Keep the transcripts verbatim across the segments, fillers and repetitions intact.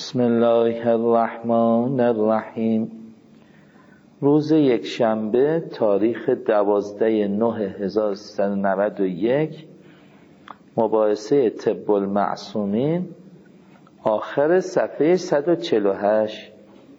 بسم الله الرحمن الرحیم. روز یک شنبه تاریخ دوازده نه هزار و سیصد و نود و یک، مباحثه طب المعصومین، آخر صفحه صد و چهل و هشت.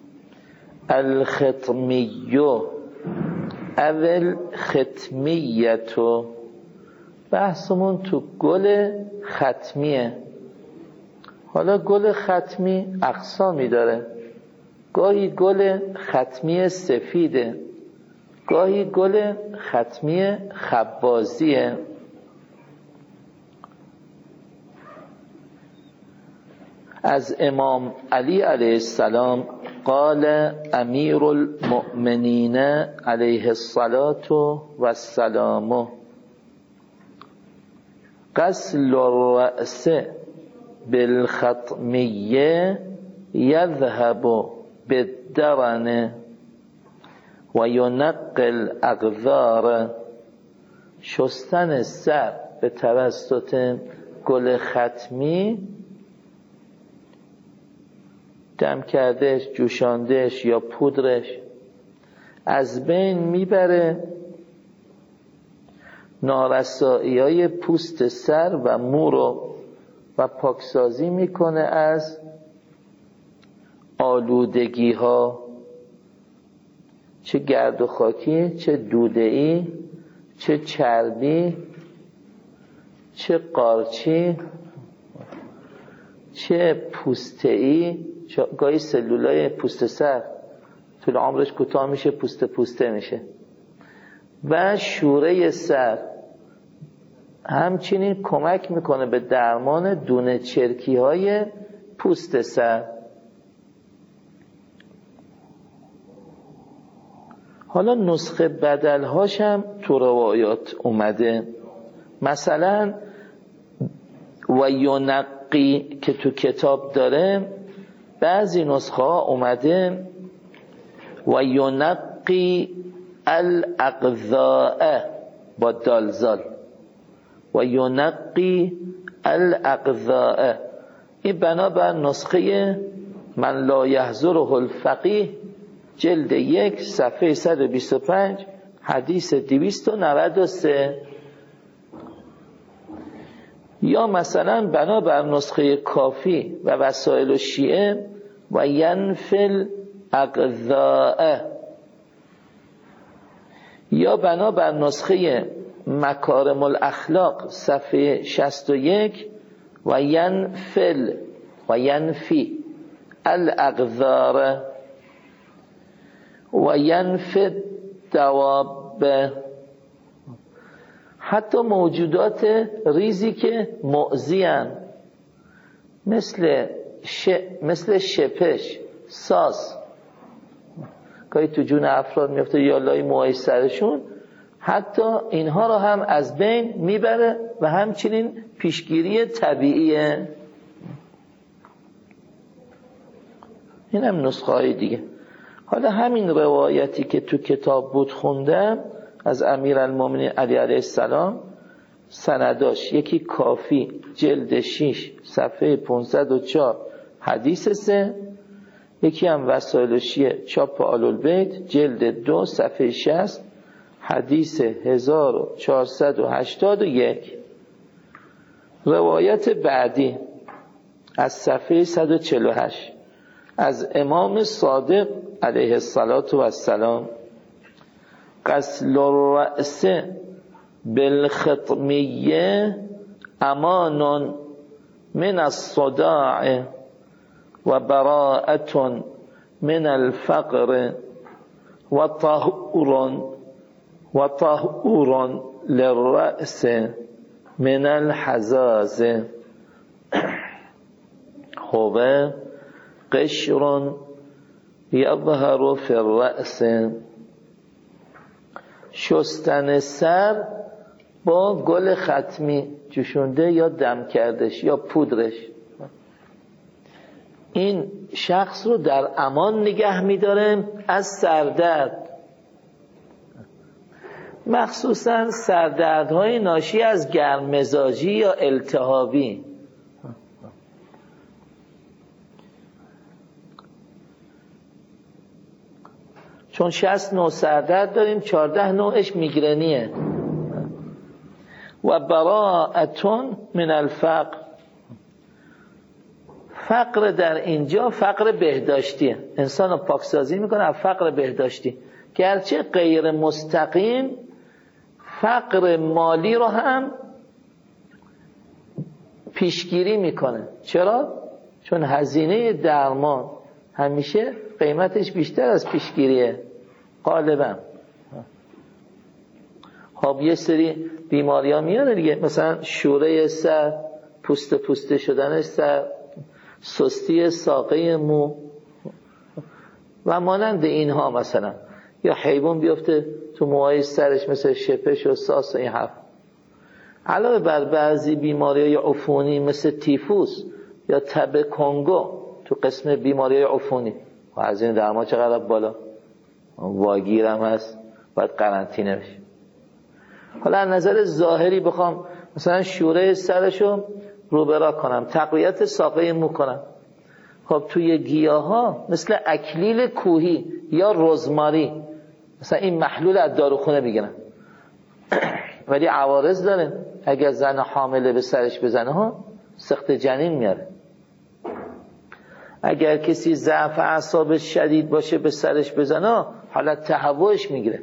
الختمیو اول ختمیتو، بحثمون تو گل ختمیه. حالا گل ختمی اقسامی داره، گاهی گل ختمی سفیده، گاهی گل ختمی خبازیه. از امام علی علیه السلام قال امیر المؤمنین علیه الصلاة و السلام غسل الرأس بالختمیه یذهب بالدرن و ینقل الاقذار. شستن سر به توسط گل ختمی، دم کردهش، جوشاندهش یا پودرش، از بین میبره نارسایی های پوست سر و مو رو و پاکسازی میکنه از آلودگی ها، چه گرد و خاکی، چه دوده‌ای، چه چربی، چه قارچی، چه پوسته‌ای. گاهی سلولای پوست سر طول عمرش کوتاه میشه، پوست پوسته میشه. و شوره سر همچنین کمک میکنه به درمان دونه چرکی های پوست سر. حالا نسخه بدل هاش هم تو روایات اومده، مثلا و ینقی که تو کتاب داره، بعضی نسخه ها اومده و ینقی الاقذاء با دالزال، و ینقی الاقذاء. این بنابر نسخه من لا یحضره الفقیه جلد یک صفحه صد و بیست و پنج حدیث دویست و نود و سه. یا مثلا بنابر نسخه کافی و وسائل شیعه و ینفل اقذاء. یا بنابر نسخه مکارم الاخلاق صفحه شصت و یک و ینفل و ینفی الاقذار و ینفی دواب. حتی موجودات ریزی که مؤذی هستند، مثل ش... مثل شپش، ساس، گاهی تو جون افراد میفته یا لای موهای سرشون، حتی اینها رو هم از بین میبره و همچنین پیشگیری طبیعیه. این هم نسخه های دیگه. حالا همین روایتی که تو کتاب بود خوندم از امیرالمومنین علی علیه السلام، سنداش یکی کافی جلد شش صفحه پانصد و چهار حدیث سه، یکی هم وسائل شیعه چاپ آل‌البیت جلد دو صفحه شصت حدیث هزار و چهارصد و هشتاد و یک. روایت بعدی از صفحه صد و چهل و هشت از امام صادق علیه السلام غسل الرأس بالختمیه امان من الصداع و براءة من الفقر و طهور و طهور للرأس من الحزاز. هو قشر یظهر فی الرأس. شستن سر با گل ختمی جوشونده یا دم کردش یا پودرش، این شخص رو در امان نگه می‌داره از سردرد، مخصوصا سردردهای ناشی از گرممزاجی یا التهابی. چون شصت نوع سردرد داریم، چهارده نوعش میگرنیه. و براءتون من الفقر، فقر در اینجا فقر بهداشتیه، انسان رو پاکسازی میکنه از فقر بهداشتی، گرچه غیر مستقیم فقر مالی رو هم پیشگیری میکنه. چرا؟ چون هزینه درمان همیشه قیمتش بیشتر از پیشگیریه غالبا. خب یه سری بیماری ها میانه دیگه، مثلا شوره سر، پوست پوسته شدن سر، سستی ساقه مو و مانند اینها. مثلا یا حیوان بیفته تو موهای سرش مثل شپش و ساس و این حرف. علاوه بر بعضی بیماری عفونی مثل تیفوس یا تب کنگو تو قسم بیماری عفونی و از این درمان چقدر بالا واگیر هم هست، باید قرنطینه بشه. حالا از نظر ظاهری بخوام مثلا شوره سرشو روبرا کنم، تقویت ساقه مو کنم، خب توی گیاه ها مثل اکلیل کوهی یا رزماری مثلا این محلول از داروخونه میگیرن ولی عوارض داره. اگر زن حامله به سرش بزنه ها سخت جنین میاره. اگر کسی ضعف اعصابش شدید باشه به سرش بزنه حالت تهوعش میگیره.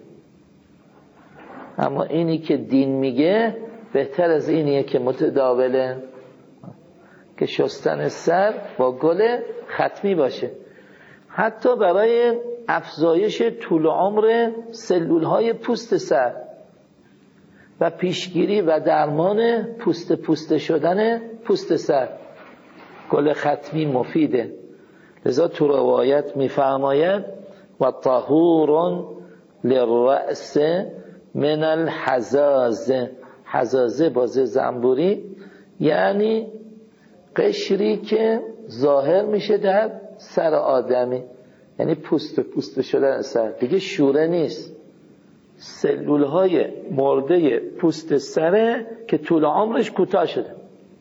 اما اینی که دین میگه بهتر از اینیه که متداوله، که شستن سر با گل ختمی باشه، حتی برای افزایش طول عمر سلول های پوست سر و پیشگیری و درمان پوست پوسته شدن پوست سر گل ختمی مفیده. لذا تو روایت میفرماید و طهور للرأس من الحزازه. حزازه بازه زنبوری یعنی قشری که ظاهر میشه در سر آدمی، یعنی پوست پوست شدن سر دیگه، شوره نیست، سلول های مرده پوست سره که طول عمرش کوتاه شده.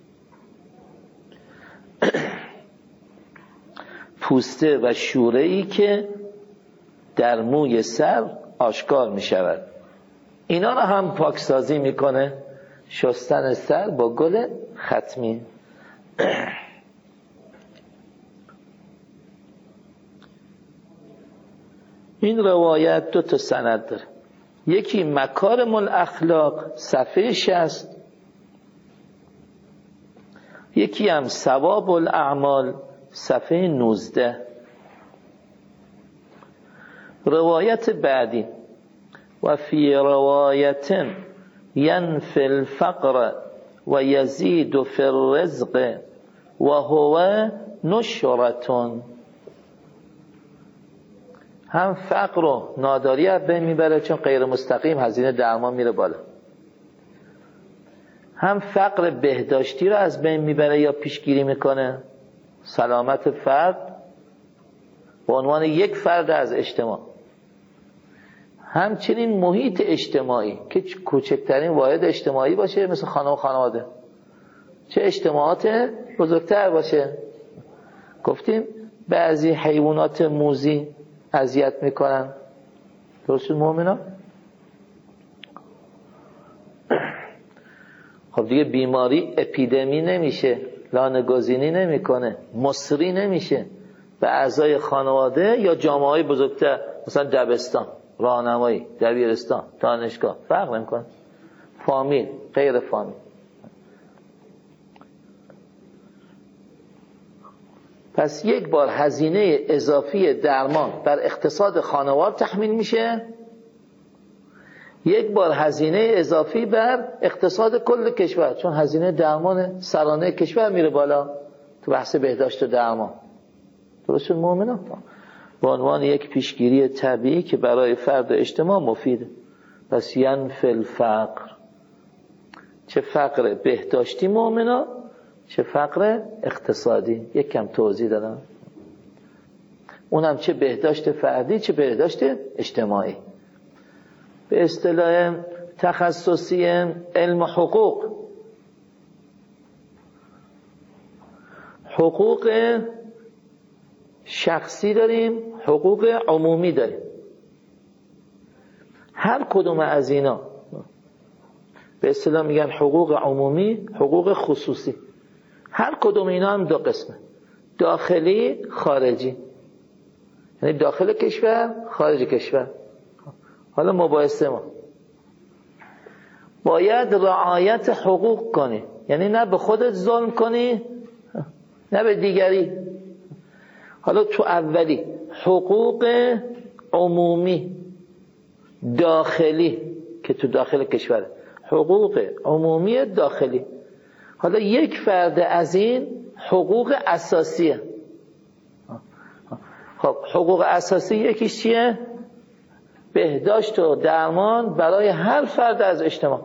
پوسته و شوره ای که در موی سر آشکار می شود، اینا رو هم پاکسازی میکنه شستن سر با گل ختمی. این روایت دو تا سند داره، یکی مکارم الاخلاق صفحه شصت، یکی هم ثواب الاعمال صفحه نوزده. روایت بعدی و فی روایت ینفی الفقر و یزید فی الرزق و هو نشرتون، هم فقر و ناداری از بین میبره چون غیر مستقیم هزینه درمان میره بالا، هم فقر بهداشتی رو از بین میبره یا پیشگیری میکنه، سلامت فرد به عنوان یک فرد از اجتماع، همچنین محیط اجتماعی که کوچکترین واحد اجتماعی باشه مثل خانه و خانواده، چه اجتماعات بزرگتر باشه. گفتیم بعضی حیوانات موذی اذیت میکنن، درست مومنا؟ خب دیگه بیماری اپیدمی نمیشه، لانه‌گزینی نمیکنه، مصری نمیشه به اعضای خانواده یا جامعه های بزرگتر، مثلا دبستان، راهنمایی، دبیرستان، دانشگاه، فرق نمیکنه، فامیل، غیر فامیل. پس یک بار هزینه اضافی درمان بر اقتصاد خانوار تحمیل میشه، یک بار هزینه اضافی بر اقتصاد کل کشور، چون هزینه درمان سرانه کشور میره بالا تو بحث بهداشت و درمان. درست مومنان؟ به عنوان یک پیشگیری طبیعی که برای فرد و اجتماع مفیده. پس ینفی الفقر، چه فقر بهداشتی مومنا چه فقر اقتصادی. یک کم توضیح دادم، اونم چه بهداشت فردی چه بهداشت اجتماعی. به اصطلاح تخصصی علم حقوق، حقوق شخصی داریم، حقوق عمومی داریم. هر کدوم از اینا به اصطلاح میگن حقوق عمومی، حقوق خصوصی. هر کدوم اینا هم دو قسمه، داخلی، خارجی. یعنی داخل کشور، خارج کشور. حالا مباحثه ما باید رعایت حقوق کنی، یعنی نه به خودت ظلم کنی نه به دیگری. حالا تو اولی حقوق عمومی داخلی که تو داخل کشور، حقوق عمومی داخلی. حالا یک فرد از این حقوق اساسیه. خب حقوق اساسی یکیش چیه؟ بهداشت و درمان برای هر فرد از اجتماع،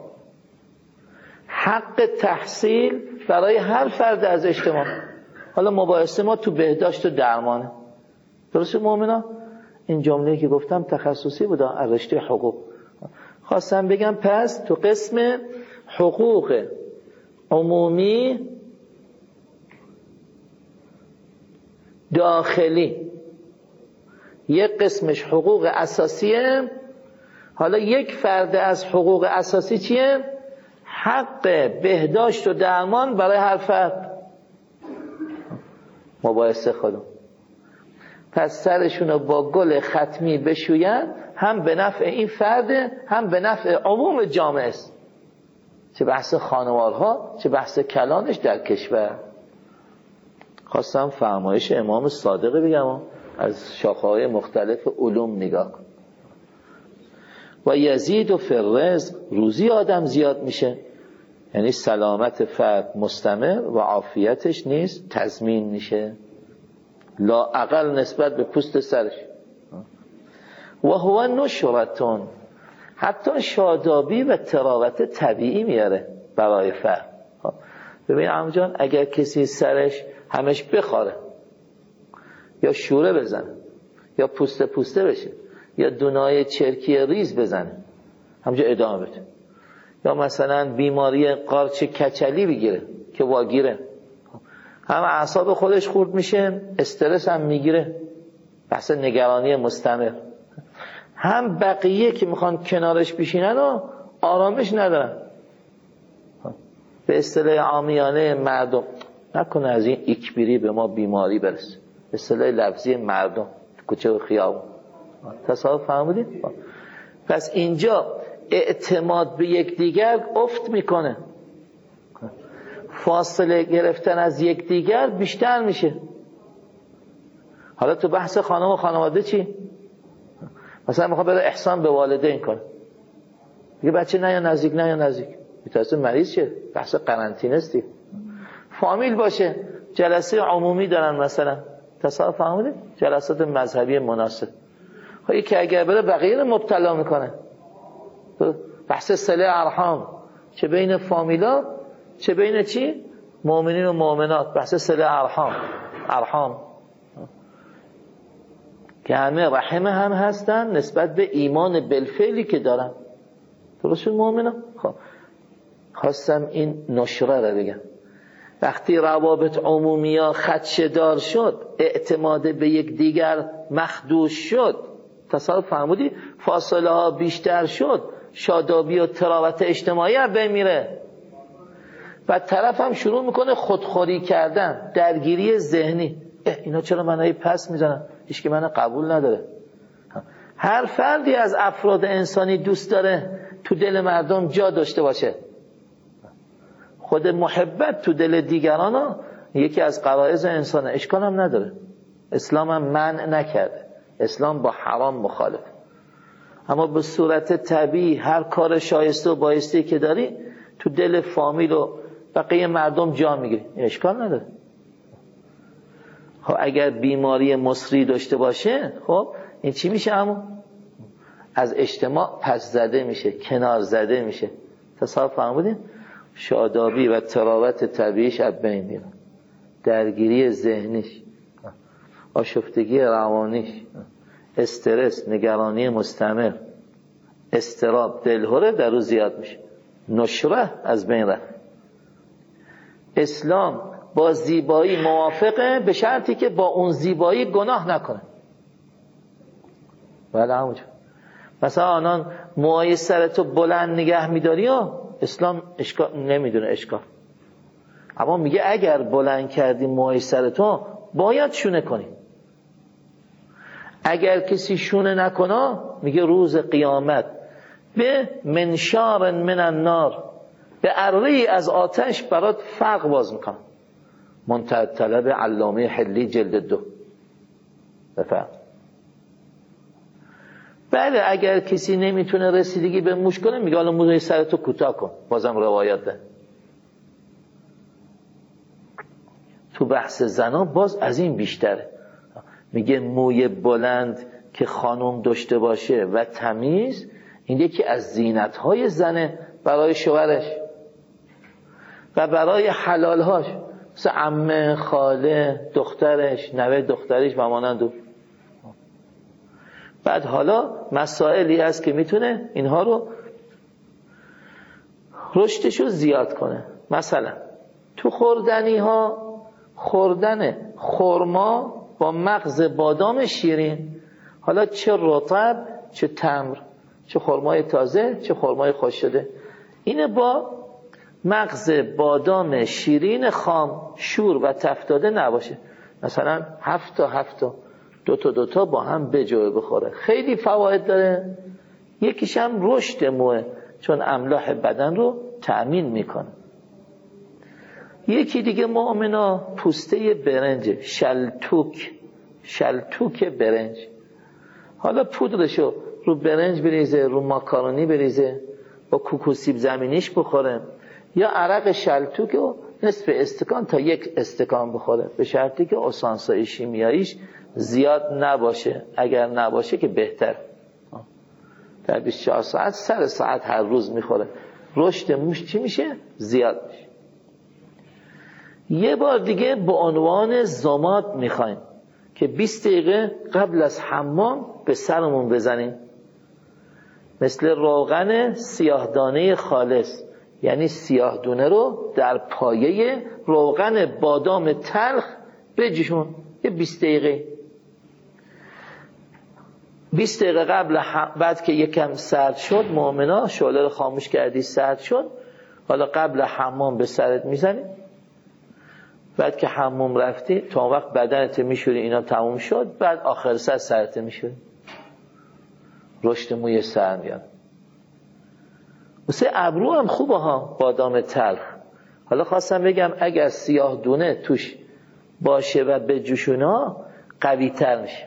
حق تحصیل برای هر فرد از اجتماع. حالا مباحثه ما تو بهداشت و درمانه. درسته مؤمنا؟ این جمله که گفتم تخصصی بود از رشته حقوق. خواستم بگم پس تو قسم حقوق عمومی داخلی یک قسمش حقوق اساسیه. حالا یک فرد از حقوق اساسی چیه؟ حق بهداشت و درمان برای هر فرد. مباحثه خودم پس سرشونو با گل ختمی بشوین، هم به نفع این فرد هم به نفع عموم جامعه است. چه بحث خانوارها چه بحث کلانش در کشور. خواستم فرمایش امام صادق بگم، از شاخه‌های مختلف علوم نگاه کن. و یزید و فرزق، روزی آدم زیاد میشه، یعنی سلامت فرد مستمر و عافیتش نیست تضمین میشه، لا اقل نسبت به پوست سرش. و هو نشرتون، حتی شادابی و تراوت طبیعی میاره برای فرد. ببین عمو جان، اگر کسی سرش همش بخاره یا شوره بزنه یا پوسته پوسته بشه یا دونای چرکی ریز بزنه همجا ادامه بده، یا مثلا بیماری قارچ کچلی بگیره که واگیره، هم اعصاب خودش خورد میشه، استرس هم میگیره، بحث نگرانی مستمر، هم بقیه که میخوان کنارش بشینن و آرامش ندارن. به اصطلاح عامیانه مردم، نکنه از این اکبری به ما بیماری برسه، به اصطلاح لفظی مردم کوچه و خیابون. تصاحب فهمیدید؟ پس اینجا اعتماد به یکدیگر افت میکنه، فاصله گرفتن از یکدیگر بیشتر میشه. حالا تو بحث خانم و خانواده چی؟ مثلا میخواد بره احسان به والدین کنه، میگه بچه نه یا نزدیک نه یا نزدیک، میترسه مریض شه، بحث قرنطینه استی. فامیل باشه، جلسه عمومی دارن مثلا، تصاحب فهمیدید؟ جلسات مذهبی مناسب، خب یکی اگر بره بقیه رو مبتلا میکنه. بحث صله ارحام، چه بین فامیلا چه بین چی؟ مؤمنین و مؤمنات، بحث صله ارحام ارحام که همه رحم هم هستن نسبت به ایمان بالفعلی که دارن. درست مؤمنا؟ خب خواستم این نشره رو بگم. وقتی روابط عمومی ها خدشه‌دار شد، اعتماد به یک دیگر مخدوش شد، تصاحب فرمودی، فاصله ها بیشتر شد، شادابی و تراوت اجتماعی هم بمیره و طرف هم شروع میکنه خودخوری کردن، درگیری ذهنی. اینا چرا منو پس میزنن؟ هیچ که منو قبول نداره. هر فردی از افراد انسانی دوست داره تو دل مردم جا داشته باشه. خود محبت تو دل دیگران ها یکی از غرایز انسانه، اشکال هم نداره، اسلام هم منع نکرده، اسلام با حرام مخالف. اما به صورت طبیعی هر کار شایسته و بایسته که داری تو دل فامیل و بقیه مردم جا میگیری، اشکال نداره. خب اگر بیماری مصری داشته باشه، خب این چی میشه؟ همون از اجتماع پس زده میشه، کنار زده میشه. تصاحب فرمودین؟ شادابی و تراوت طبیعیش از بین میره، درگیری ذهنیش، آشفتگی روانیش، استرس، نگرانی مستمر، استراب، دلهره در روز زیاد میشه، نشره از بین رفت. اسلام با زیبایی موافقه به شرطی که با اون زیبایی گناه نکنه. بله همونجا. مثلا آنان موهای سرتو بلند نگه میداری ها، اسلام اشکال نمیدونه اشکال، اما میگه اگر بلند کردی موهای سرتو باید شونه کنی. اگر کسی شونه نکنه میگه روز قیامت به منشار من النار، به اره از آتش برات فرق باز میکنه. منتهی طلب علامه حلی جلد دو. بفهم. بله اگر کسی نمیتونه رسیدگی به موش کنه میگه حالا موی سرتو کوتاه کن، بازم روایت ده. تو بحث زنا باز از این بیشتره، میگه موی بلند که خانم داشته باشه و تمیز، این یکی از زینت‌های زنه برای شوهرش و برای حلالهاش، مثل عمه، خاله، دخترش، نوه دخترش و مانند. بعد حالا مسائلی هست که میتونه اینها رو رشدشو زیاد کنه. مثلا تو خوردنی ها، خوردن خرما با مغز بادام شیرین، حالا چه رطب چه تمر، چه خرمای تازه چه خرمای خشک شده، اینه با مغز بادام شیرین خام شور و تفتاده نباشه، مثلا هفت تا هفت تا دو تا دو تا با هم بجوه بخوره، خیلی فواید داره. یکیش هم رشد موه، چون املاح بدن رو تأمین میکنه. یکی دیگه مؤمنا پوسته برنج، شلتوک، شلتوک برنج، حالا پودرشو رو برنج بریزه، رو ماکارونی بریزه، با کوکوسیب زمینیش بخوره، یا عرق شلتوک رو نصف استکان تا یک استکان بخوره، به شرطی که اسانسای شیمیاییش زیاد نباشه، اگر نباشه که بهتر. در بیست و چهار ساعت سر ساعت هر روز میخوره، رشد موش چی میشه؟ زیاد میشه. یه بار دیگه به عنوان ضماد میخوایم که بیست دقیقه قبل از حمام به سرمون بزنیم، مثل روغن سیاه دانه خالص، یعنی سیاه دونه رو در پایه روغن بادام تلخ بجوشون، یه بیست دقیقه بیست دقیقه قبل هم... بعد که یکم سرد شد، مؤمنا شعله رو خاموش کردی سرد شد، حالا قبل حمام به سرت میزنی، بعد که حمام رفتی تا وقت بدنت میشوری، اینا تموم شد، بعد آخر سر سرت میشوری، رشد موی سر میاد. واسه ابرو هم خوبه ها بادام تلخ. حالا خواستم بگم اگر سیاه دونه توش باشه و به جوشونا قوی تر میشه.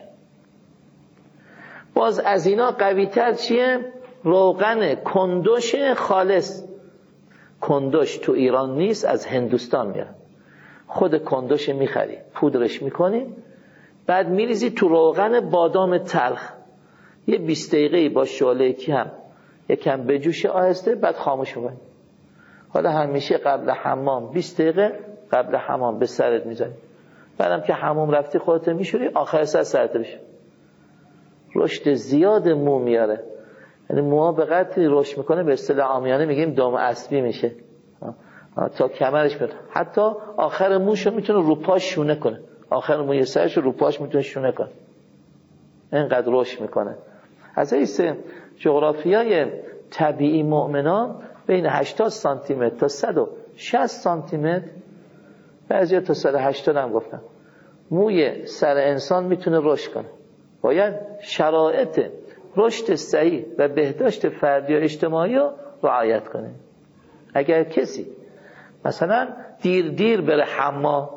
باز از اینا قوی تر چیه؟ روغن کندوش خالص. کندوش تو ایران نیست، از هندوستان میاد. خود کندوش میخری، پودرش میکنی، بعد میریزی تو روغن بادام تلخ، یه بیست دقیقه با شعله کم یکم بجوشه آهسته، بعد خاموش میکنی. حالا همیشه قبل حمام بیست دقیقه قبل حمام به سرت میزنی، بعدم که حمام رفتی خودت میشوری، آخر سر سرت بشه. رشد زیاد مو میاره، یعنی موها به قدری رشد میکنه به اصطلاح عامیانه میگیم دام اسبی میشه، تا کمرش میاد، حتی آخر موشو میتونه رو پاش شونه کنه، آخر موی سرش رو پاش میتونه شونه کنه، اینقدر رشد میکنه. از حیث جغرافیای طبیعی مؤمنان بین هشتاد سانتی متر تا صد و شصت سانتی متر، بعضی تا صد و هشتاد هم گفتن، موی سر انسان میتونه رشد کنه. باید شرایط رشد صحیح و بهداشت فردی و اجتماعی رو رعایت کنه. اگر کسی مثلا دیر دیر بره حمام،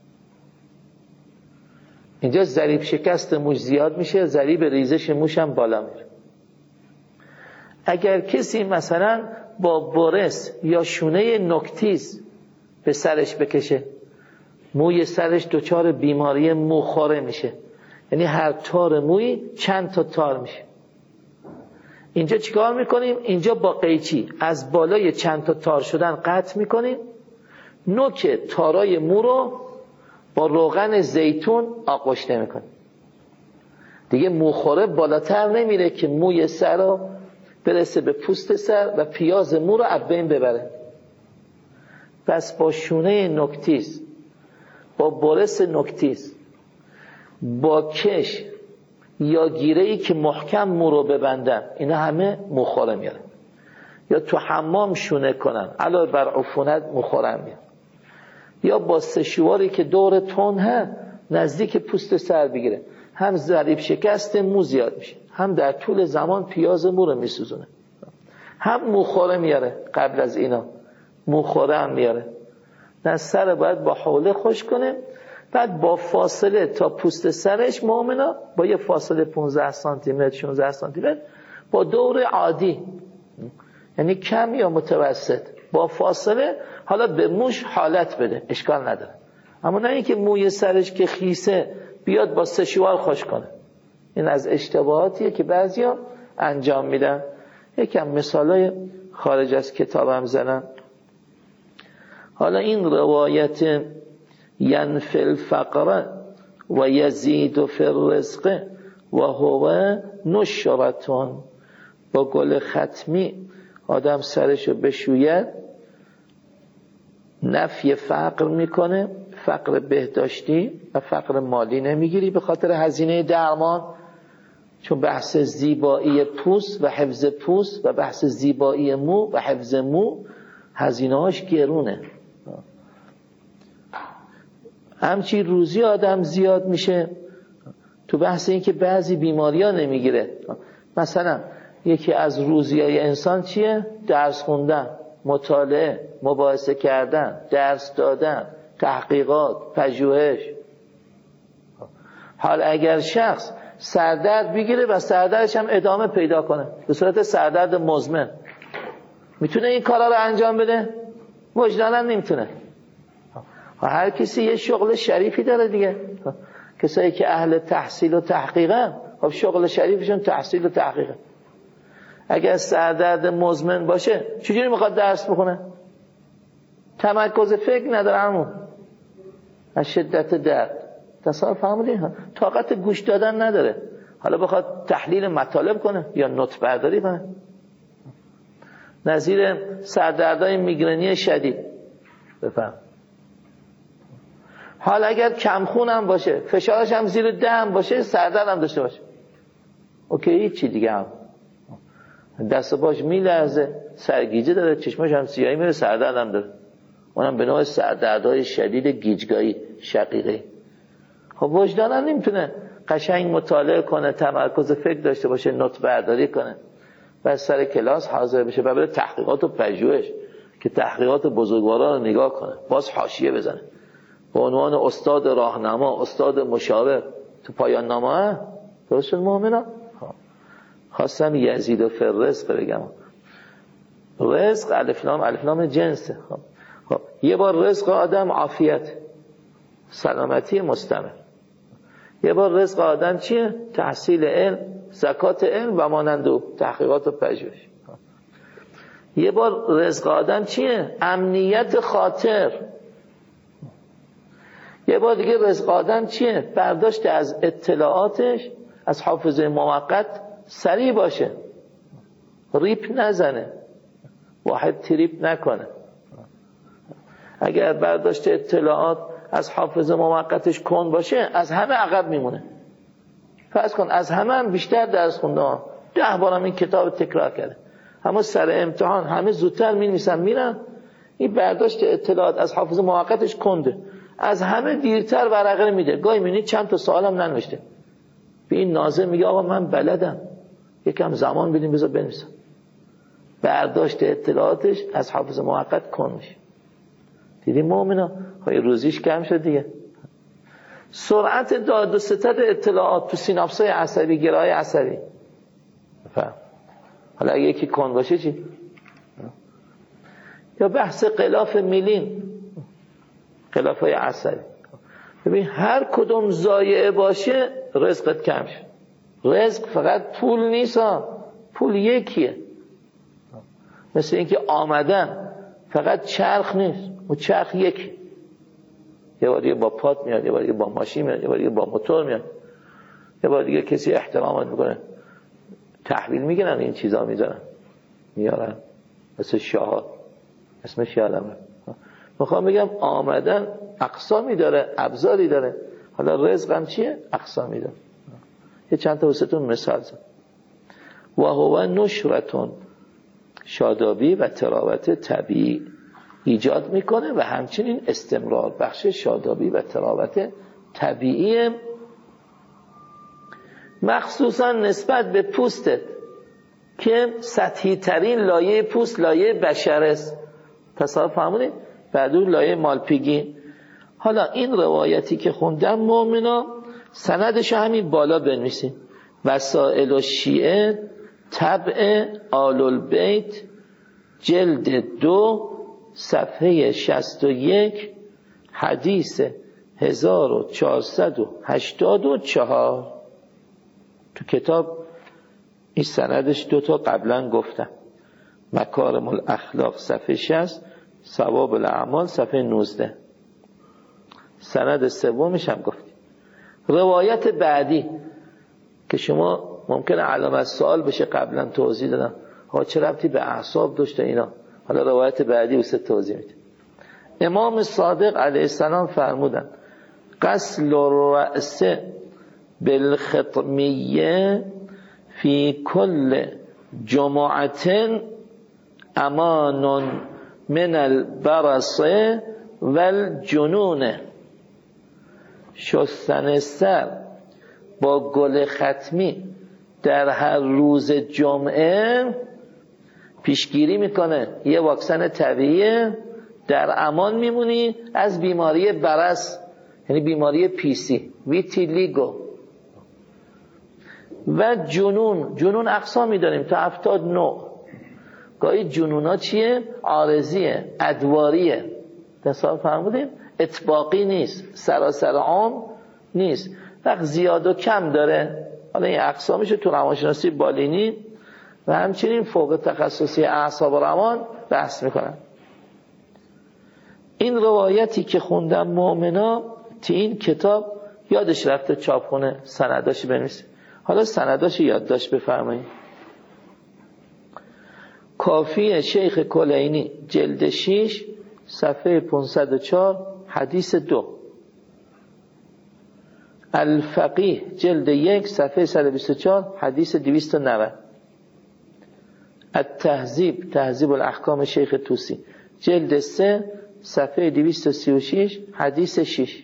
اینجا ضریب شکست موش زیاد میشه، ضریب ریزش موش هم بالا میره. اگر کسی مثلا با برس یا شونه نوکتیز به سرش بکشه، موی سرش دچار بیماری موخوره میشه، یعنی هر تار موی چند تا تار میشه. اینجا چیکار میکنیم؟ اینجا با قیچی از بالای چند تا تار شدن قطع میکنیم، نوک تارای مو رو با روغن زیتون آغشته میکنیم. دیگه موخوره بالاتر نمیره که موی سر رو برسه به پوست سر و پیاز مو رو از بین ببره. پس با شونه نوکتیز، با برس نوکتیز، با کش یا گیره‌ای که محکم مو رو ببندن، اینا همه موخوره میاره. یا تو حمام شونه کنن علاوه بر عفونت موخوره میاره. یا با سشواری که دور تون ها نزدیک پوست سر بگیره، هم ضریب شکست مو زیاد میشه، هم در طول زمان پیاز مو رو میسوزونه، هم موخوره میاره. قبل از اینا موخوره هم میاره. نه سر باید با حوله خوش کنه، بعد با فاصله تا پوست سرش مومنا با یه فاصله پانزده سانتی متر شانزده سانتی متر با دور عادی، یعنی کم یا متوسط با فاصله، حالا به موش حالت بده اشکال نداره، اما نه اینکه موی سرش که خیسه بیاد با سشوار خوش کنه. این از اشتباهاتیه که بعضیا انجام میدن. یکم مثالای خارج از کتابم زنم. حالا این روایت ینفی الفقر و یزید فی الرزق و هو نشرتون، با گل ختمی آدم سرشو بشوید نفی فقر میکنه، فقر بهداشتی و فقر مالی نمیگیری به خاطر هزینه درمان، چون بحث زیبایی پوست و حفظ پوست و بحث زیبایی مو و حفظ مو هزینه‌اش گرونه. همچی روزی آدم زیاد میشه تو بحث این که بعضی بیماری ها نمیگیره. مثلا یکی از روزیای انسان چیه؟ درس خوندن، مطالعه، مباحثه کردن، درس دادن، تحقیقات، پژوهش. حال اگر شخص سردرد بگیره و سردردش هم ادامه پیدا کنه به صورت سردرد مزمن، میتونه این کارا رو انجام بده؟ وجدانا نمیتونه. هر کسی یه شغل شریفی داره دیگه. کسایی که اهل تحصیل و تحقیقن، خب شغل شریفشون تحصیل و تحقیقه. اگر سردرد مزمن باشه چجوری میخواد درس بخونه؟ تمرکز فکر نداره، همون از شدت درد. تصور فهمیدین؟ طاقت گوش دادن نداره، حالا بخواد تحلیل مطالب کنه یا نوت برداری کنه. نظیر سردردهای میگرنی شدید بفهم. حالا اگر کمخون هم باشه، فشارش هم زیر ده هم باشه، سردرد هم داشته باشه، اوکی، هیچی دیگه هم دست باش میلرزه، سرگیجه داره، چشماش هم سیاهی میره، سردرد هم داره، اونم به نوع سردردهای شدید گیجگاهی شقیقی. خب وجدان هم نمیتونه قشنگ مطالعه کنه، تمرکز فکر داشته باشه، نوت برداری کنه و سر کلاس حاضر بشه و بره تحقیقات و پژوهش که تحقیقات بزرگواران رو نگاه کنه، باز حاشیه بزنه به عنوان استاد راهنما، استاد مشاور تو پایان نامه. درست شد مؤمنا؟ خواستم یزید و فی الرزق بگم. رزق الف لام الف لام جنسه. خب خب یه بار رزق آدم عافیت، سلامتی مستمر. یه بار رزق آدم چیه؟ تحصیل علم، زکات علم و مانند او، تحقیقات و پژوهش. یه بار رزق آدم چیه؟ امنیت خاطر. یه بار دیگه رزق آدم چیه؟ برداشت از اطلاعاتش از حافظه موقت سریع باشه، ریپ نزنه، واحد تریپ نکنه. اگر برداشت اطلاعات از حافظه موقتش کن باشه، از همه عقب میمونه. فرض کن از همه هم بیشتر درس خونده ها، ده بارم این کتاب تکرار کرده، اما سر امتحان همه زودتر می‌نویسن میرن. این برداشت اطلاعات از حافظه موقتش کنده، از همه دیرتر ورقه میده. گاهی می‌بینید چند تا سوالم ننوشته، به این ناظر میگه آقا من بلدم، یکم زمان بدیم بذار بنویسم. برداشت اطلاعاتش از حافظه موقت کن میشه. دیدی مؤمنا؟ های روزیش کم شد دیگه. سرعت داد و ستد اطلاعات تو سیناپس‌های عصبی، گره‌های عصبی. بفهم. حالا اگه یکی کن باشه چی؟ یا بحث غلاف میلین، غلاف‌های عصبی. ببین هر کدوم ضایعه باشه رزقت کم شد. رزق فقط پول نیست، پول یکیه. مثل اینکه آمدن فقط چرخ نیست، و چرخ یک، یه بار دیگه با پات میاد، یه بار دیگه با ماشین میاد، یه بار دیگه با موتور میاد، یه بار دیگه کسی احترامات میکنه، تحویل میگیرن، این چیزا میذارن میارن، مثل شاه، اسمش یادمه. میخوام بگم آمدن اقسامی داره، ابزاری داره. حالا رزق هم چیه؟ اقسامی داره. یه چند تا واسهتون مثال زدم. و هو نشرتون، شادابی و تراوت طبیعی ایجاد میکنه و همچنین استمرار بخش شادابی و تراوت طبیعی، مخصوصا نسبت به پوستت که سطحی ترین لایه پوست لایه بشر است. تصور فهمونید؟ بعد اون لایه مالپیگی. حالا این روایتی که خوندم مومنا سندش همین بالا بنویسید. وسائل و شیعه طبع آل البیت جلد دو صفحه شصت و یک حدیث هزار و چهارصد و هشتاد و چهار. تو کتاب این سندش دوتا قبلا گفتم. مکارم الاخلاق صفحه شصت، ثواب الاعمال صفحه نوزده. سند سومش هم گفتیم. روایت بعدی که شما ممکنه علامت سوال بشه، قبلا توضیح دادم ها چه ربطی به اعصاب داشته اینا. حالا روایت بعدی واسه توضیح میده. امام صادق علیه السلام فرمودن غسل الرأس بالخطمیه فی کل جمعه امان من البرص والجنون. شستن سر با گل ختمی در هر روز جمعه پیشگیری میکنه، یه واکسن طبیعی، در امان میمونی از بیماری برص، یعنی بیماری پیسی، ویتیلیگو و جنون. جنون اقسامی داریم تا هفتاد نوع. گاهی جنون ها چیه؟ عارضیه، ادواریه. تصور فرمودیم؟ اطباقی نیست، سراسر عام نیست، وقت زیاد و کم داره. حالا این اقسامش تو روانشناسی بالینی و همچنین فوق تخصصی اعصاب و روان بحث میکنن. این روایتی که خوندم مومنا تی این کتاب یادش رفته چاپخونه سنداش بنویسه. حالا سنداش یادداشت بفرمایید. کافی شیخ کلینی جلد شش صفحه پانصد و چهار حدیث دو. الفقیه جلد یک صفحه صد و بیست و چهار حدیث دویست و نود. التهذیب تهذیب الاحکام شیخ طوسی جلد سه صفحه دویست و سی و شش حدیث شش.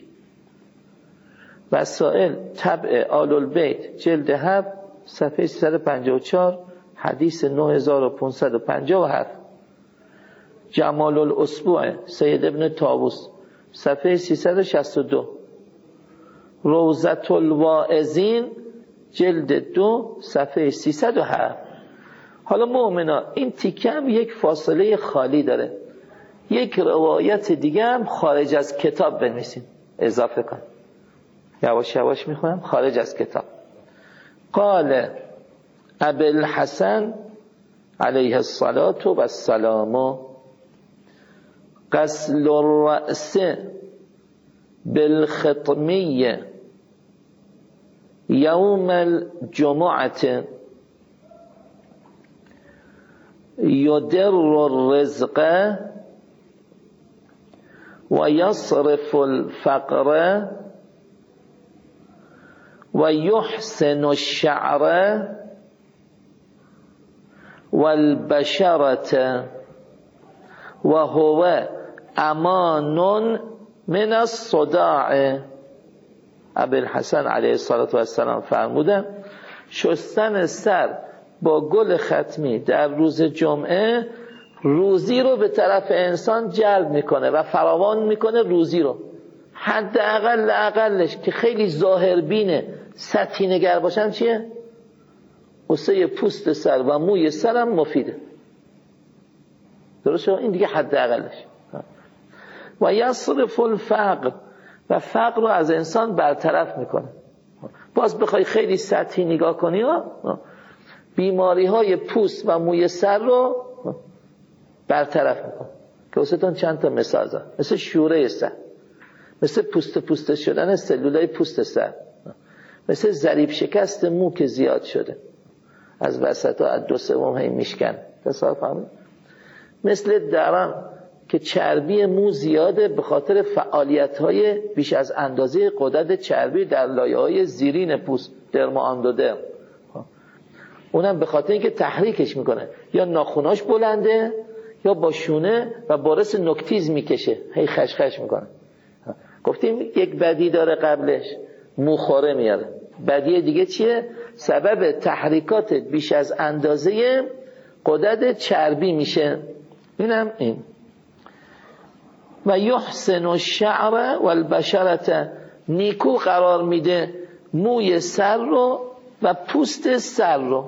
وسائل طبع آل البیت جلد هفت صفحه سیصد و پنجاه و چهار حدیث نه هزار و پانصد و پنجاه و هفت. جمال الاسبوع سید ابن طاووس صفحه سیصد و شصت و دو. روضة الواعظین جلد دو صفحه سیصد و هفت. حالا مؤمنا این تیکه هم یک فاصله خالی داره، یک روایت دیگه هم خارج از کتاب بنویسیم، اضافه کن. یواش یواش میخونم. خارج از کتاب. قال ابی الحسن علیه الصلاة و السلام غسل الرأس بالخطمیه یوم الجمعه یدر الرزق و یصرف الفقر و یحسن الشعر والبشرة و هو امان من الصداع. ابوالحسن علیه الصلاة و السلام فرمودن شستن سر با گل ختمی در روز جمعه روزی رو به طرف انسان جلب میکنه و فراوان میکنه روزی رو. حد اقل اقلش که خیلی ظاهر بینه سطحی نگر باشن چیه؟ واسه پوست سر و موی سرم مفیده. درسته؟ این دیگه حد اقلش. و یصرف الفقر و فقر رو از انسان برطرف میکنه. باز بخوای خیلی سطحی نگاه کنی ها، بیماری های پوست و موی سر رو برطرف میکنه. که واسهتون چند تا مثال زدم، مثل شوره سر، مثل پوست پوست شدن سلولای پوست سر، مثل ضریب شکست مو که زیاد شده از وسط ها از دو سوم هی میشکن. تصور فهمید؟ مثل درم که چربی مو زیاده به خاطر فعالیت های بیش از اندازه قدرت چربی در لایه های زیرین پوست، درماندودرم، اونم به خاطر اینکه تحریکش میکنه، یا ناخوناش بلنده یا با شونه و باعث نوکتیز میکشه، هی خشخش میکنه. گفتیم یک بدی داره قبلش، موخوره میاره. بدی دیگه چیه؟ سبب تحریکات بیش از اندازه غدد چربی میشه. اینم این. و یحسن الشعر والبشرة، نیکو قرار میده موی سر رو و پوست سر رو.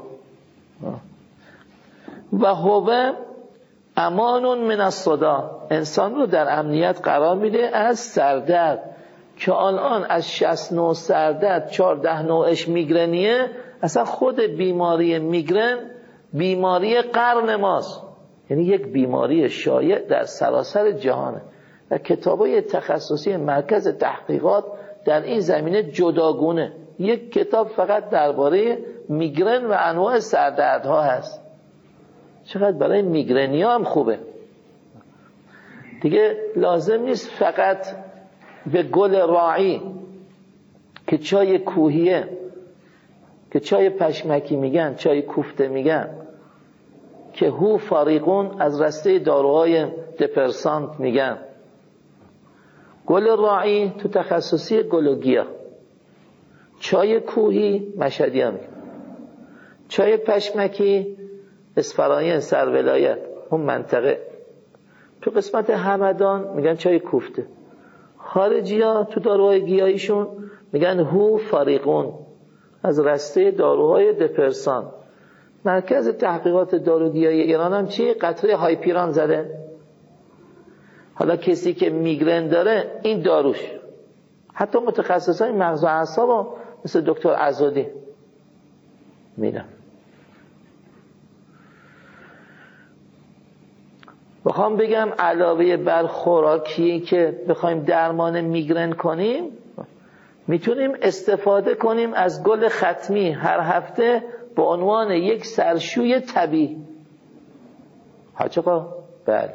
و هو امان من الصداع، انسان رو در امنیت قرار میده از سردرد، که الان از شصت نوع سردرد چهارده نوعش میگرنیه. اصلا خود بیماری میگرن بیماری قرن ماست، یعنی یک بیماری شایع در سراسر جهانه و کتابای تخصصی مرکز تحقیقات در این زمینه جداگونه. یک کتاب فقط درباره میگرن و انواع سردردها هست. چقدر برای میگرنیا هم خوبه دیگه. لازم نیست فقط به گل راعی که چای کوهیه، که چای پشمکی میگن، چای کوفته میگن، که هو فاریقون از رسته داروهای دپرسانت میگن. گل راعی تو تخصصی گل و گیاه، چای کوهی مشهدی ها میگن، چای پشمکی اسفرانی سرولایت اون منطقه، تو قسمت همدان میگن چای کوفته. خارجی ها تو داروهای گیاهیشون میگن هو فاریقون از رسته داروهای دپرسان. مرکز تحقیقات داروگیایی ایران هم چی؟ قطره هایپیران زده. حالا کسی که میگرن داره این داروش، حتی متخصصای مغز و اعصاب مثل دکتر عزادی میدن. بخوام بگم علاوه بر خوراکی که بخوایم درمان میگرن کنیم، میتونیم استفاده کنیم از گل ختمی هر هفته به عنوان یک سرشوی طبیعی. حاج آقا بله،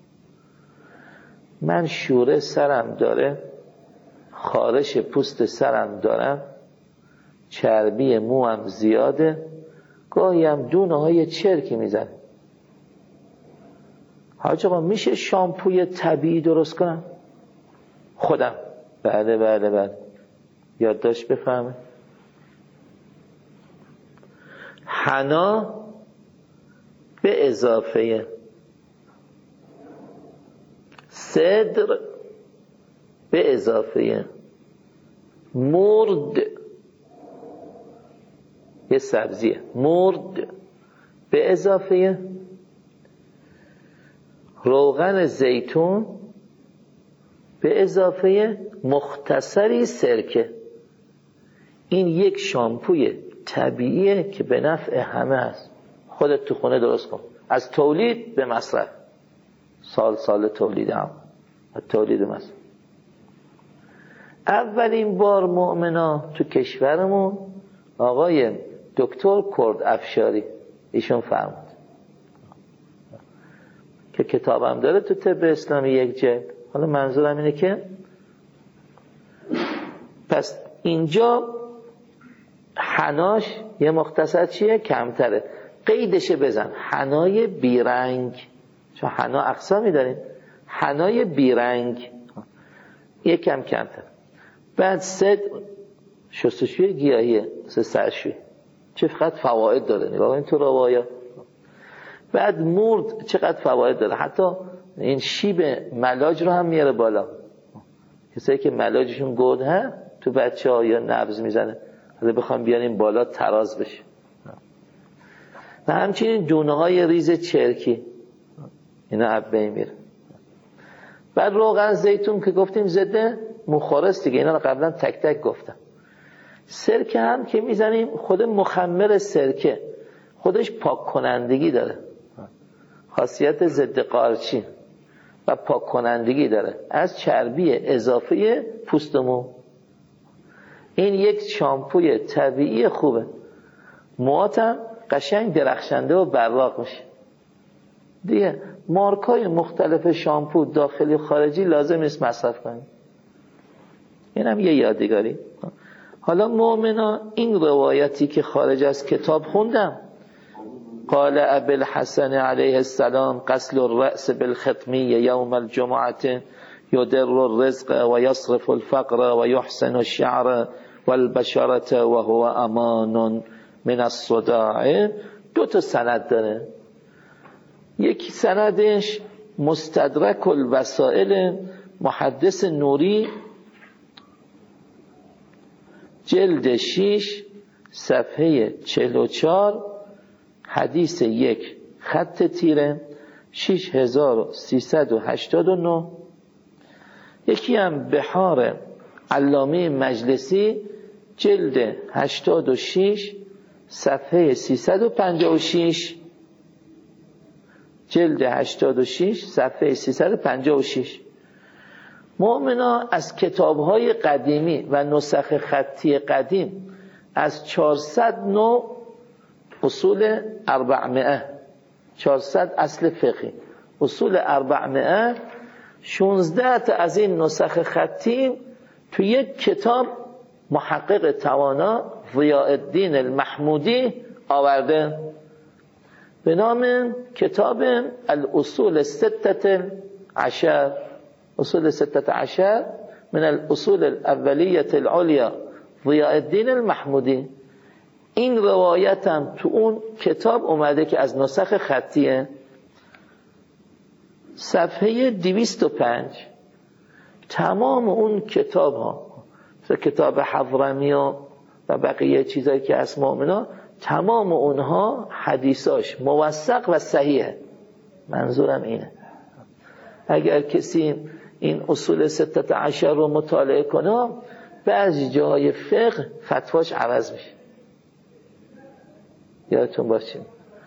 من شوره سرم داره، خارش پوست سرم دارم، چربی موام زیاده، گاهی هم دونه های چرکی میزنه. حاج آقا میشه شامپوی طبیعی درست کنم خودم؟ بله بله بله، یادداشت بفهمه. حنا به اضافه صدر به اضافه مرد، یه سبزیه، مرد به اضافه روغن زیتون به اضافه مختصری سرکه. این یک شامپوی طبیعیه که به نفع همه است. خودت تو خونه درست کن، از تولید به مصرف. سال سال تولید هم تولید مصرف. اولین بار مؤمنا تو کشورمون آقای دکتر کرد افشاری ایشون فرمود که کتابم داره تو طب اسلامی یک جلد. حالا منظورم اینه که پس اینجا حناش یه مختصر چیه؟ کمتره. قیدشه بزن، حنای بیرنگ، چون حنا اقسامی داریم. حنای بیرنگ یک کم کمتر. بعد صد شستشوی گیاهیه، مثل سرشوی، چه فقط فواید داره، نگاه این تو روایات. بعد مرد چقدر فواید داره، حتی این شیب ملاج رو هم میاره بالا. کسایی که ملاجشون گود ها تو بچه ها یا نبض میزنه، حالا بخوام بیانیم بالا تراز بشه. و همچنین دونه های ریز چرکی اینا عبه میره. بعد روغن زیتون که گفتیم ضد مخارست دیگه، اینا رو قبلا تک تک گفتم. سرکه هم که میزنیم، خود مخمر سرکه خودش پاک کنندگی داره، خاصیت ضد قارچی و پاک کنندگی داره از چربی اضافه پوست و مو. این یک شامپوی طبیعی خوبه. موهاتم قشنگ درخشنده و براق میشه دیگه. مارکای مختلف شامپو داخلی و خارجی لازم نیست مصرف کنیم. این هم یه یادگاری. حالا مؤمنا این روایتی که خارج از کتاب خوندم، قال ابو الحسن علیه السلام غسل الرأس بالختمی یوم الجمعه یدر الرزق و یصرف الفقر و یحسن الشعر والبشرة و هو امان من الصداع. دو تا سند داره. یکی سندش مستدرک الوسائل محدث نوری جلد شیش صفحه چهل و چهار حدیث یک خط تیره شش هزار و سیصد و هشتاد و نه. یکی هم بحار علامه مجلسی جلد هشتاد و شش صفحه سیصد و پنجاه و شش، جلد هشتاد و شش صفحه سیصد و پنجاه و شش. مؤمنا از کتاب‌های قدیمی و نسخ خطی قدیم از چهارصد نوع اصول اربعمائه، چهارصد اصل فقهی، اصول اربعمائه، شانزده تا از این نسخ خطی تو یک کتاب محقق توانا ضیاء الدین المحمودی آورده به نام کتاب الاصول الستة عشر، اصول ستة عشر من الاصول الاولیه العلیا ضیاء الدین المحمودی. این روایت هم تو اون کتاب اومده که از نسخ خطیه، صفحه دویست و پنج. تمام اون کتاب ها، کتاب حضرمی و بقیه چیزایی که از مؤمنا، تمام اونها حدیثاش موثق و صحیحه. منظورم اینه اگر کسی این اصول ستت عشر رو مطالعه کنه بعضی جای فقه فتواش عوض میشه، یادتون باشه.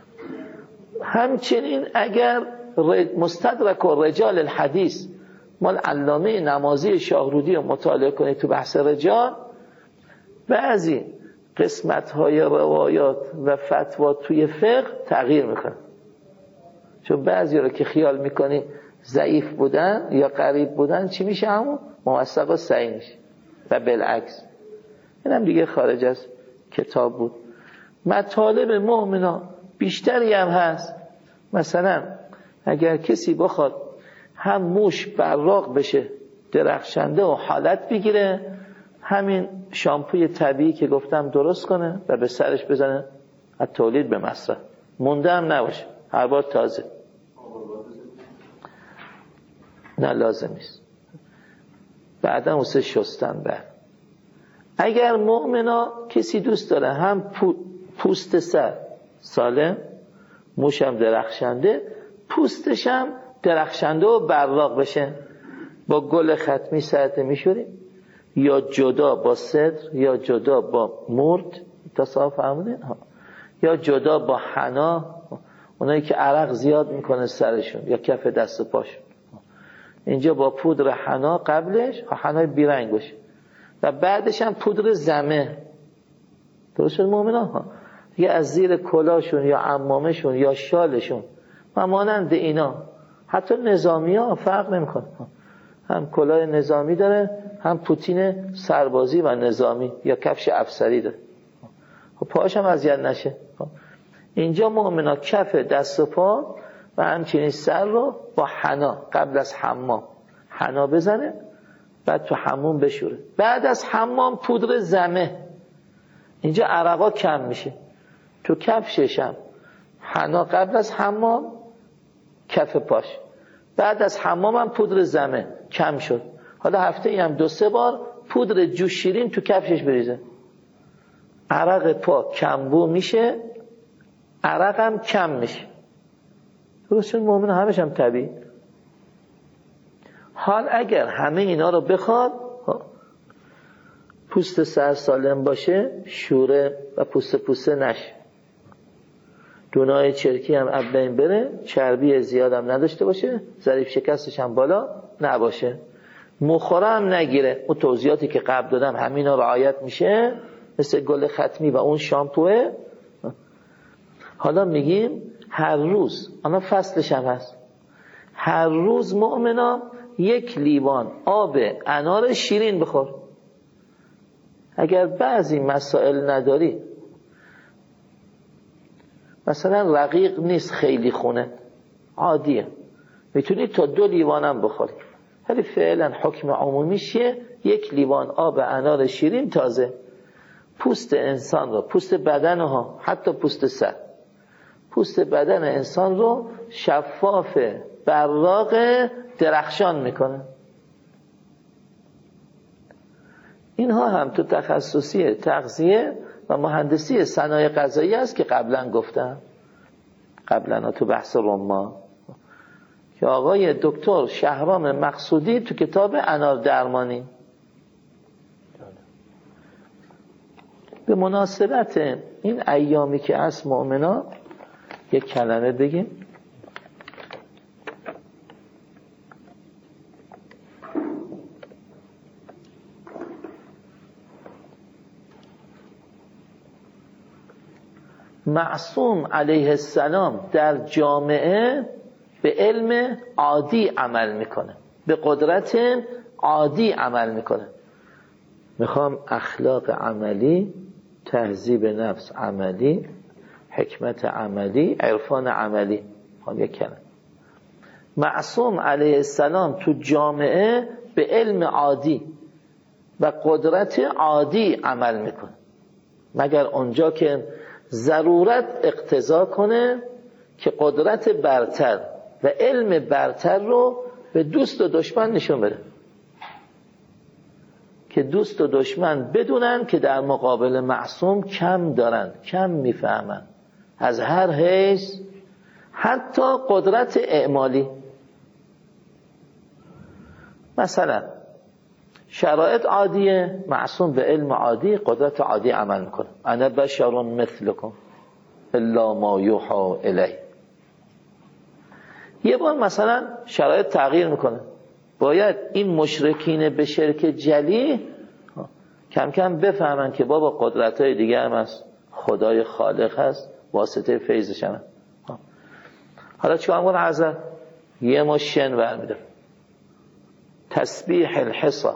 همچنین اگر مستدرک و رجال الحدیث مال علامه نمازی شاهرودی رو مطالعه کنید تو بحث رجال، بعضی قسمت های روایات و فتوا توی فقه تغییر میکنه، چون بعضی رو که خیال میکنی ضعیف بودن یا قریب بودن چی میشه؟ همون موثق و صحیح میشه و بالعکس. اینم دیگه خارج از کتاب بود. مطالب مؤمنا بیشتری هم هست. مثلا اگر کسی بخواد هم موش براق بشه، درخشنده و حالت بگیره، همین شامپوی طبیعی که گفتم درست کنه و به سرش بزنه، از تولید به مصرف مونده هم نباشه، هر بار تازه. نه لازم نیست، بعدا واسه شستن بر. اگر مؤمنا کسی دوست داره هم پوست سر سالم، موشم درخشنده، پوستش هم درخشنده و براق بشه، با گل ختمی سرت میشوریم، یا جدا با صدر، یا جدا با مرد، تصاف فهمونین ها، یا جدا با حنا، اونایی که عرق زیاد میکنه سرشون یا کف دست و پاشون، اینجا با پودر حنا قبلش حنای بیرنگ باشه و بعدش هم پودر زمه. درست شد مؤمنا ها؟ یا از زیر کلاشون یا عمامشون یا شالشون و مانند اینا، حتی نظامی ها فرق نمیکنه، هم کلاه نظامی داره، هم پوتین سربازی و نظامی یا کفش افسری داره، خب پاهاش هم اذیت نشه. اینجا مؤمنا کف دست و پا و همچنین سر رو با حنا قبل از حمام حنا بزنه، بعد تو حموم بشوره، بعد از حمام پودر زمه، اینجا عرقا کم میشه. تو کفشش هم حنا قبل از حمام، کف پاش، بعد از حمام هم پودر زمه، کم شد. حالا هفته ای هم دو سه بار پودر جوش شیرین تو کفشش بریزه، عرق پا کمبو میشه، عرق هم کم میشه. درست شد مؤمن؟ همش هم طبیعی. حال اگر همه اینا رو بخواد، پوست سر سالم باشه، شوره و پوست پوسته نشه، دونای چرکی هم از بین بره، چربی زیاد هم نداشته باشه، ظریف شکستش هم بالا نباشه، مخوره هم نگیره. اون توضیحاتی که قبل دادم همینا رعایت میشه، مثل گل ختمی و اون شامپوه. حالا میگیم هر روز، اما فصلش هم هست، هر روز مؤمنا یک لیوان آب انار شیرین بخور. اگر بعضی مسائل نداری، مثلا رقیق نیست خیلی خونه، عادیه، میتونی تا دو لیوانم بخوری، ولی فعلا حکم عمومیش یک لیوان آب انار شیرین تازه، پوست انسان رو، پوست بدن ها، حتی پوست سر، پوست بدن انسان رو شفاف براق درخشان میکنه. اینها هم تو تخصصی تغذیه و مهندسی صنایع غذایی است که قبلا گفتم، قبلا تو بحث رما که آقای دکتر شهرام مقصودی تو کتاب انار درمانی. به مناسبت این ایامی که از مؤمنا یک کلمه بگیم. معصوم علیه السلام در جامعه به علم عادی عمل میکنه، به قدرت عادی عمل میکنه. میخوام اخلاق عملی، تهذیب نفس عملی، حکمت عملی، عرفان عملی. میخوام یک کلمه. معصوم علیه السلام تو جامعه به علم عادی و قدرت عادی عمل میکنه، مگر اونجا که ضرورت اقتضا کنه که قدرت برتر و علم برتر رو به دوست و دشمن نشون بده، که دوست و دشمن بدونن که در مقابل معصوم کم دارن، کم میفهمن از هر حیث، حتی قدرت اعمالی. مثلا شرایط عادیه، معصوم به علم عادی، قدرت عادی عمل میکنه. انا بشر مثلکم الا ما یوحی الی. یه بار مثلا شرایط تغییر میکنه، باید این مشرکین به شرک جلی کم کم بفهمن که بابا قدرت‌های دیگه هم هست، خدای خالق هست، واسطه فیضش هم. حالا چیکار میکنه حضرت؟ یه مشن برمیده، تسبیح الحصا،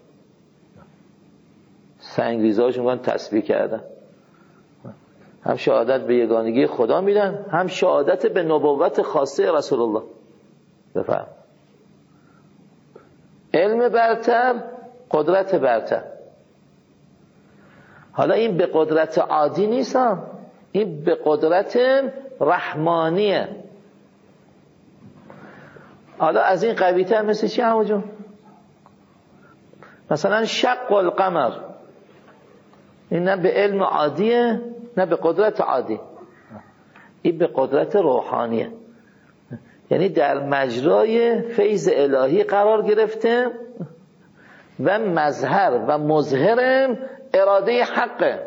سنگریزاش میگن تسبیح کردن، هم شهادت به یگانگی خدا میدن، هم شهادت به نبوت خاصه رسول الله. بفهم علم برتر، قدرت برتر. حالا این به قدرت عادی نیست، این به قدرت رحمانیه. حالا از این قوی تر مثل چی همو جون؟ مثلا شق القمر، این نه به علم عادیه نه به قدرت عادی، این به قدرت روحانیه، یعنی در مجرای فیض الهی قرار گرفته و مظهر و مظهر اراده حقه.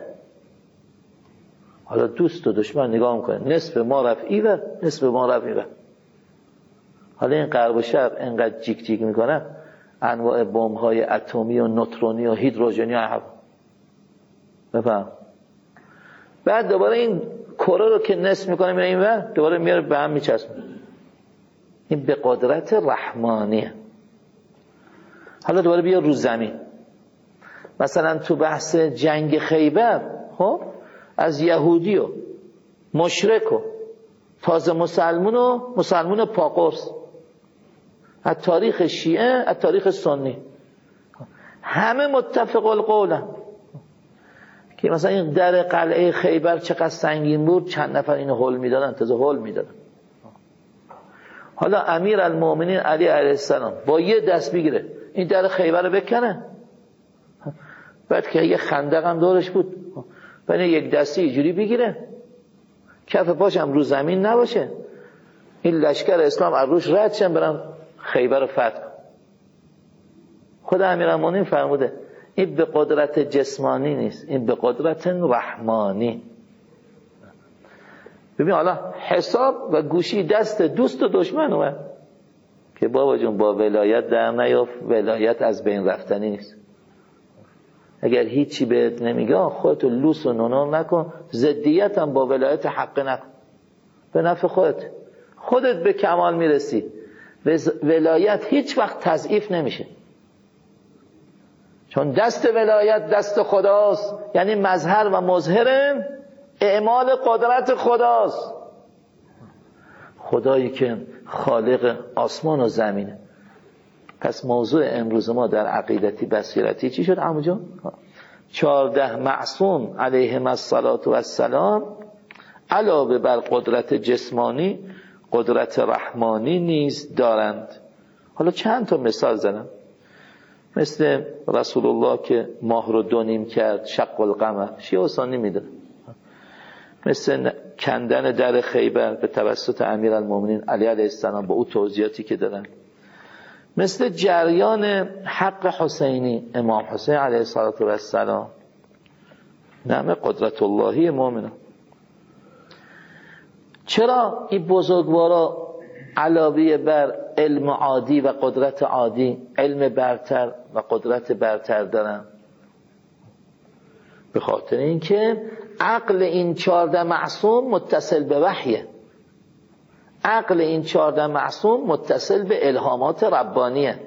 حالا دوست و دشمن نگاه میکنه، نصف ما رفعی و نصف ما رفعی و. حالا این غرب و شرق انقدر جیک جیک میکنه، انواع بمب های اتمی و نوترونی و هیدروژنی و هوا. بفهم بعد دوباره این کره رو که نصف میکنه میره این ور، دوباره میاره به هم میچسبه. این به قدرت رحمانیه. حالا دوباره بیا رو زمین، مثلا تو بحث جنگ خیبر، خب از یهودی و مشرک و تازه مسلمون و مسلمون پاقرس، از تاریخ شیعه از تاریخ سنی، همه متفق القولن که مثلا این در قلعه خیبر چقدر سنگین بود، چند نفر اینو هول میدادن، تازه هول میدادن. حالا امیر المؤمنین علی علیه السلام با یه دست بگیره این در خیبر رو بکنه، بعد که یه خندق هم دورش بود، بعد یک دستی اینجوری بگیره، کف پاش هم رو زمین نباشه، این لشکر اسلام از روش رد شن برن خیبر رو فتح. خود امیرالمومنین فرموده این به قدرت جسمانی نیست، این به قدرت رحمانی. ببین حالا حساب و گوشی دست دوست و دشمن اومد که بابا جون با ولایت در نیافت، ولایت از بین رفتنی نیست. اگر هیچی بهت نمیگه خودتو لوس و نونو نکن، ضدیت هم با ولایت حق نکن، به نفع خودت. خودت به کمال میرسی، ولایت هیچ وقت تضعیف نمیشه، چون دست ولایت دست خداست، یعنی مظهر و مظهر اعمال قدرت خداست. خدایی که خالق آسمان و زمینه. پس موضوع امروز ما در عقیدتی بصیرتی چی شد عمو جان؟ چهارده معصوم علیهم الصلاة و السلام علاوه بر قدرت جسمانی قدرت رحمانی نیز دارند. حالا چند تا مثال زدم، مثل رسول الله که ماه رو دونیم کرد، شق القمر، شیعه و سنی میدونه، مثل کندن در خیبر به توسط امیرالمومنین علی علیه السلام با او توضیحاتی که دادن، مثل جریان حق حسینی امام حسین علیه السلام، نعم قدرت اللهی مؤمنه. چرا این بزرگوارا علاوه بر علم عادی و قدرت عادی علم برتر و قدرت برتر دارن؟ به خاطر اینکه عقل این چهارده معصوم متصل به وحیه، عقل این چهارده معصوم متصل به الهامات ربانیه.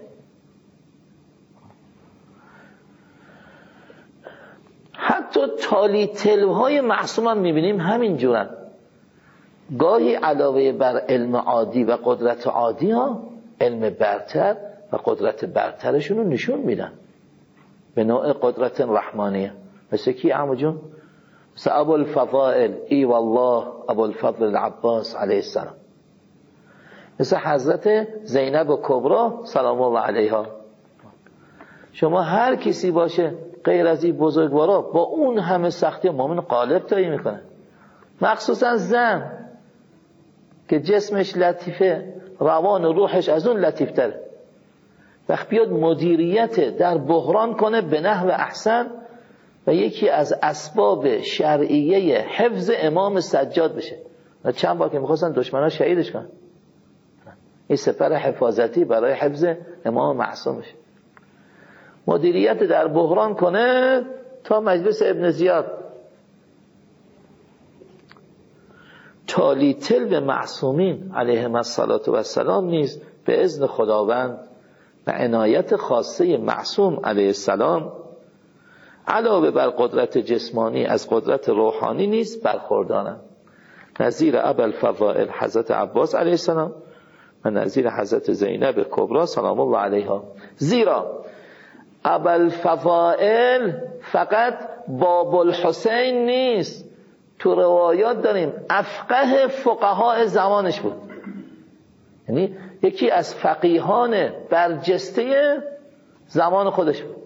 حتی تالی تلوهای معصوم هم میبینیم همین جورن، گاهی علاوه بر علم عادی و قدرت عادی ها علم برتر و قدرت برترشون رو نشون میدن به نوع قدرت رحمانیه. مثل کی عمو جون؟ مثل ابو الفضائل ای والله ابو الفضل العباس علیه السلام، مثل حضرت زینب کبری سلام الله علیها. شما هر کسی باشه غیر از این بزرگوارا با اون همه سختی مومن قالب تایی میکنه، مخصوصا زن که جسمش لطیفه، روان و روحش از اون لطیف تره. وقت بیاد مدیریت در بحران کنه به نحو احسن و یکی از اسباب شرعیه حفظ امام سجاد بشه. چند بار که میخواستن دشمنان شهیدش کنن، این سپر حفاظتی برای حفظ امام معصوم بشه. مدیریت در بحران کنه تا مجلس ابن زیاد. تالی تل به معصومین علیهم الصلاة و السلام نیز به اذن خداوند و عنایت خاصه معصوم علیه السلام علاوه بر قدرت جسمانی از قدرت روحانی نیز برخوردارند، نظیر ابوالفضائل حضرت عباس علیه السلام و نظیر حضرت زینب کبری سلام الله علیها. زیرا ابوالفضائل فقط باب الحسین نیست، تو روایات داریم افقه فقهای زمانش بود، یعنی یکی از فقیهان برجسته زمان خودش بود.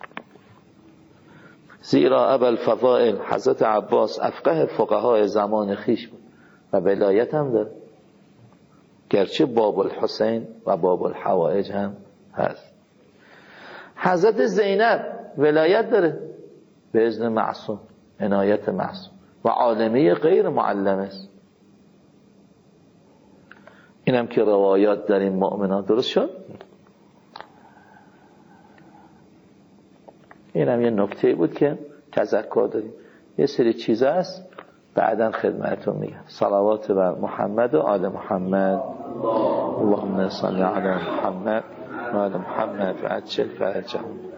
زیرا ابوالفضائل حضرت عباس افقه فقهای زمان خیش بود و ولایت هم داره، گرچه باب الحسین و باب الحوائج هم هست. حضرت زینب ولایت داره به اذن معصوم، عنایت معصوم و عالمی غیر معلم است. اینم که روایات داریم مؤمنان. درست شد؟ اینم یه نکته بود که تذکر داریم. یه سری چیزا هست بعداً خدمتتون میگم. صلوات بر محمد و آل محمد. اللهم صل علی محمد و آل محمد و عجل فرجهم.